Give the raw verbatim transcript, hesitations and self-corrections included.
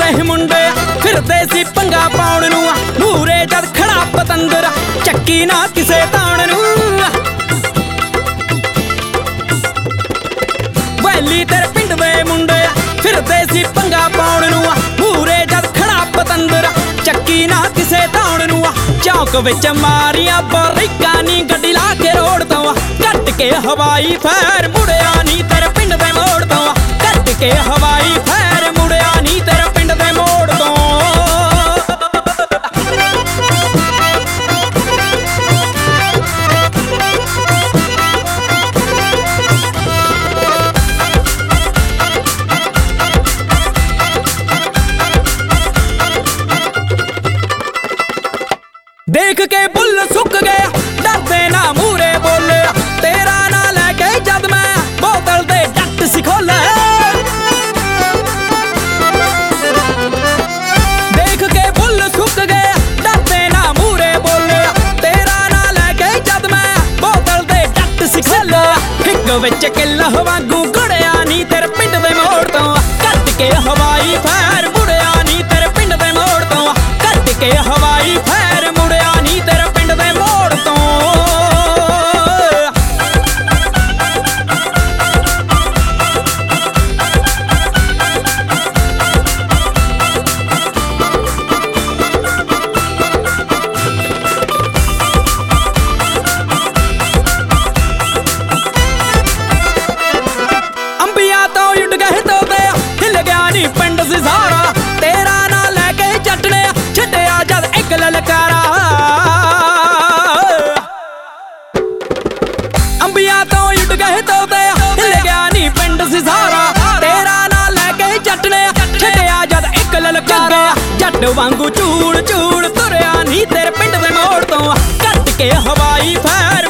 ਦੇ ਮੁੰਡੇ ਫਿਰਦੇ ਸੀ ਪੰਗਾ ਪਾਉਣ ਨੂੰ ਮੂਰੇ ਜਦ ਖੜਾ ਪਤੰਦਰ ਚੱਕੀ ਨਾ ਕਿਸੇ ਤਾਣ ਨੂੰ ਵੈਲੀ ਤੇਰੇ ਪਿੰਡ ਦੇ ਮੁੰਡੇ ਫਿਰਦੇ ਸੀ ਪੰਗਾ ਪਾਉਣ ਨੂੰ ਮੂਰੇ ਜਦ ਖੜਾ ਪਤੰਦਰ ਚੱਕੀ ਨਾ ਕਿਸੇ ਤਾਣ ਨੂੰ ਚੌਕ ਵਿੱਚ ਮਾਰੀਆਂ ਬਰੇਕਾਂ ਨੀ ਗੱਡੀ ਲਾ ਕੇ ਰੋੜ ਤੋਂ ਕੱਟ ਕੇ ਹਵਾਈ ਫੈਰ ਮੁੜਿਆ ਨੀ ਤੇਰੇ ਪਿੰਡ ਦੇ ਮੋੜ ਤੋਂ ਕੱਟ ਕੇ ਹਵਾਈ ਫੈਰ ਮੁੜਿਆ ਨੀ ਤੇਰੇ ਪਿੰਡ ਦੇ ਮੋੜ ਤੋਂ देख के बुल सुक गया डरते ना मूरे बोले तेरा ना लेके जद मैं बोतल दे डट सिखोले देख के बुल सुक गया डरते ना मूरे बोले तेरा ना लेके जद मैं बोतल दे डट सिखोले हिक विच किल वांगू गुड़िया नी तेरे पिंड दे मोड़ तो कट के हवाई फैर मुड़िया नी तेरे पिंड दे मोड़ तो कट के हवाई फैर तेरे पिंड दे मोड़ तो अंबिया तो उड़ गए तो दे हिल गया नी पिंड सी सारा तेरा ना लेके चटने छड्डिया जद एक ललकारा अंबिया तो उड़ गए तो दे हिल गया नी पिंड सी सारा तेरा ना लेके चटने छड्डिया जद एक ललकारा जट वांगू चूड़ चूड़ तुरिया नी तेरे पिंड दे मोड़ तो कट के हवाई फैर